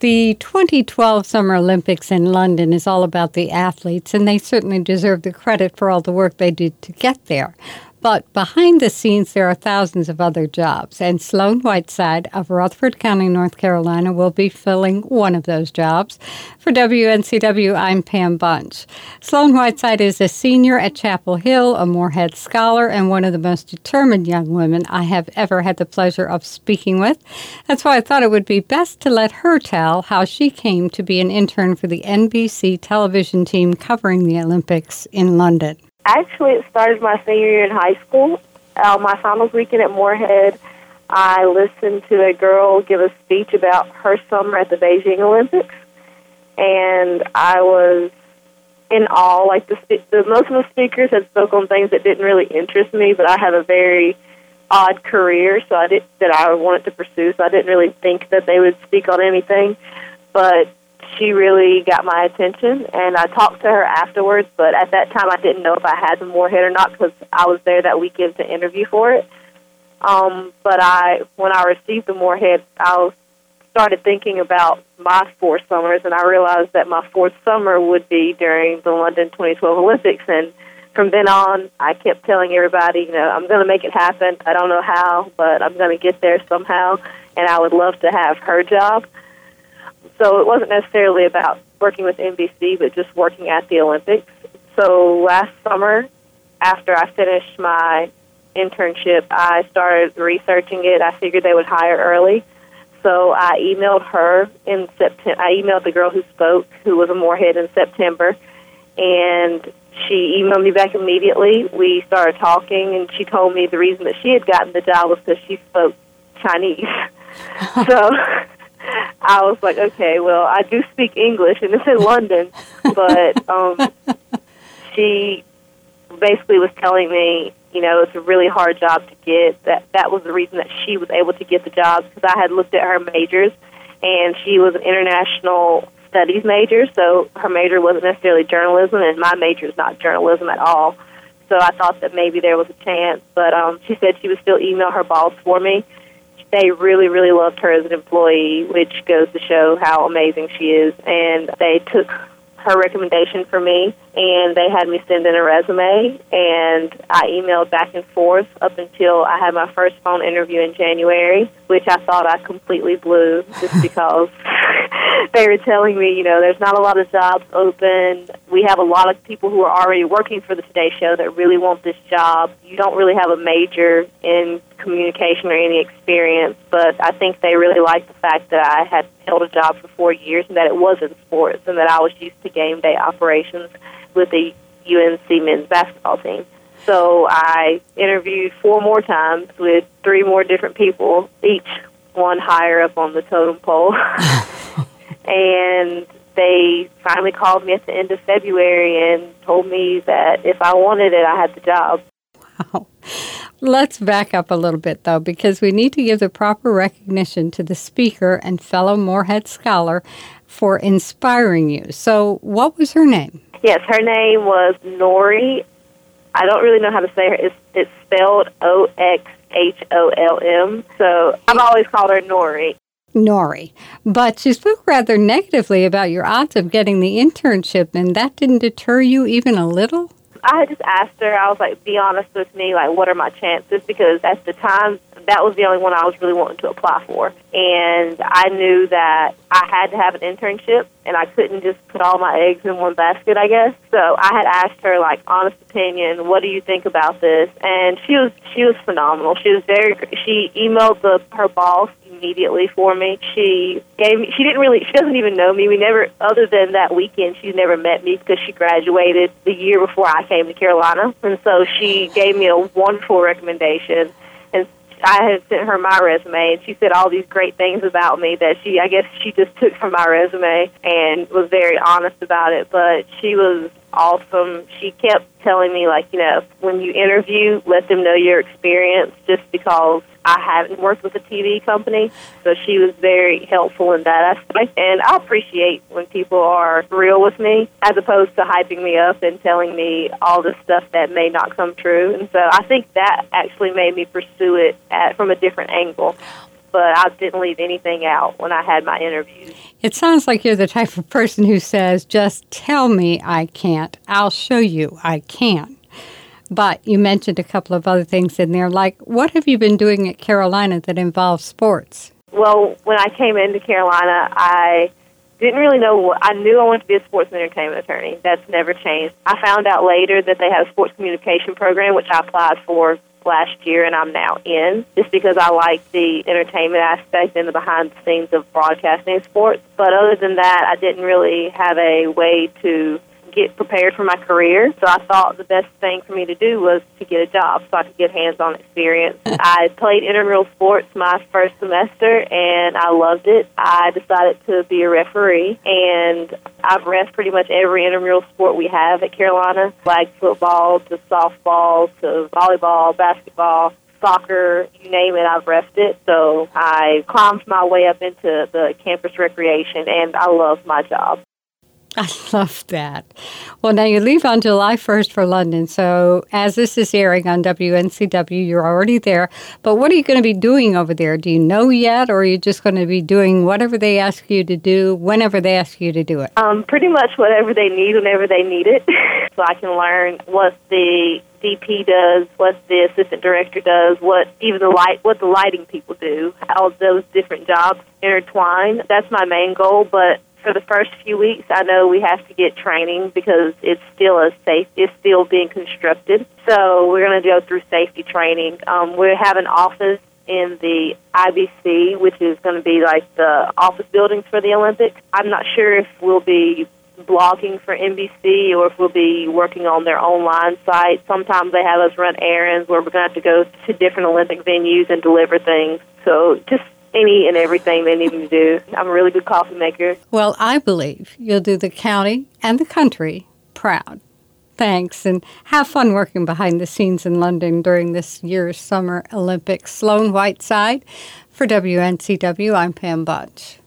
The 2012 Summer Olympics in London is all about the athletes, and they certainly deserve the credit for all the work they did to get there. But behind the scenes, there are thousands of other jobs, and Sloan Whiteside of Rutherford County, North Carolina, will be filling one of those jobs. For WNCW, I'm Pam Bunch. Sloan Whiteside is a senior at Chapel Hill, a Moorhead Scholar, and one of the most determined young women I have ever had the pleasure of speaking with. That's why I thought it would be best to let her tell how she came to be an intern for the NBC television team covering the Olympics in London. Actually, it started my senior year in high school. My finals weekend at Moorhead, I listened to a girl give a speech about her summer at the Beijing Olympics, and I was in awe. Like most of the speakers had spoken on things that didn't really interest me, but I have a very odd career, so I wanted to pursue. So I didn't really think that they would speak on anything, but she really got my attention, and I talked to her afterwards, but at that time I didn't know if I had the Moorhead or not because I was there that weekend to interview for it. But when I received the Moorhead, I started thinking about my 4 summers, and I realized that my 4th summer would be during the London 2012 Olympics, and from then on, I kept telling everybody, I'm going to make it happen. I don't know how, but I'm going to get there somehow, and I would love to have her job. So it wasn't necessarily about working with NBC, but just working at the Olympics. So last summer, after I finished my internship, I started researching it. I figured they would hire early. So I emailed her in September. I emailed the girl who spoke, who was a Moorhead, in September, and she emailed me back immediately. We started talking, and she told me the reason that she had gotten the job was because she spoke Chinese. So I was like, okay, well, I do speak English, and it's in London, but she basically was telling me, it's a really hard job to get. That was the reason that she was able to get the job, because I had looked at her majors, and she was an international studies major, so her major wasn't necessarily journalism, and my major is not journalism at all. So I thought that maybe there was a chance, but she said she would still email her boss for me. They really, really loved her as an employee, which goes to show how amazing she is. And they took her recommendation for me, and they had me send in a resume, and I emailed back and forth up until I had my first phone interview in January, which I thought I completely blew just because they were telling me, there's not a lot of jobs open. We have a lot of people who are already working for the Today Show that really want this job. You don't really have a major in communication or any experience, but I think they really liked the fact that I had held a job for 4 years and that it was in sports and that I was used to game day operations with the UNC men's basketball team. So I interviewed 4 more times with 3 more different people, each one higher up on the totem pole. And they finally called me at the end of February and told me that if I wanted it, I had the job. Wow. Let's back up a little bit, though, because we need to give the proper recognition to the speaker and fellow Moorhead Scholar for inspiring you. So what was her name? Yes, her name was Nori. I don't really know how to say her. It's spelled Oxholm. So I've always called her Nori. Nori. But she spoke rather negatively about your odds of getting the internship, and that didn't deter you even a little? I had just asked her, I was like, be honest with me, like, what are my chances? Because at the time, that was the only one I was really wanting to apply for. And I knew that I had to have an internship, and I couldn't just put all my eggs in one basket, I guess. So I had asked her, like, honest opinion, what do you think about this? And she was phenomenal. She emailed her boss immediately for me. She doesn't even know me. We never, other than that weekend, she's never met me because she graduated the year before I came to Carolina. And so she gave me a wonderful recommendation. And I had sent her my resume, and she said all these great things about me that I guess she just took from my resume and was very honest about it. But she was awesome. She kept telling me, like, when you interview, let them know your experience, just because I haven't worked with a TV company. So she was very helpful in that aspect. And I appreciate when people are real with me as opposed to hyping me up and telling me all this stuff that may not come true. And so I think that actually made me pursue it from a different angle. but I didn't leave anything out when I had my interviews. It sounds like you're the type of person who says, just tell me I can't. I'll show you I can. But you mentioned a couple of other things in there, like what have you been doing at Carolina that involves sports? Well, when I came into Carolina, I didn't really know I knew I wanted to be a sports and entertainment attorney. That's never changed. I found out later that they have a sports communication program, which I applied for last year, and I'm now in, just because I like the entertainment aspect and the behind the scenes of broadcasting sports. But other than that, I didn't really have a way to get prepared for my career. So I thought the best thing for me to do was to get a job so I could get hands-on experience. I played intramural sports my first semester, and I loved it. I decided to be a referee, and I've refed pretty much every intramural sport we have at Carolina, flag football to softball to volleyball, basketball, soccer, you name it, I've refed it. So I climbed my way up into the campus recreation, and I love my job. I love that. Well, now you leave on July 1st for London, so as this is airing on WNCW, you're already there. But what are you going to be doing over there? Do you know yet, or are you just going to be doing whatever they ask you to do, whenever they ask you to do it? Pretty much whatever they need, whenever they need it. So I can learn what the DP does, what the assistant director does, what the lighting people do, how those different jobs intertwine. That's my main goal, but for the first few weeks, I know we have to get training because it's still being constructed. So we're going to go through safety training. We have an office in the IBC, which is going to be like the office buildings for the Olympics. I'm not sure if we'll be blogging for NBC or if we'll be working on their online site. Sometimes they have us run errands where we're going to have to go to different Olympic venues and deliver things. So just any and everything they need me to do. I'm a really good coffee maker. Well, I believe you'll do the county and the country proud. Thanks, and have fun working behind the scenes in London during this year's Summer Olympics. Sloan Whiteside for WNCW, I'm Pam Bunch.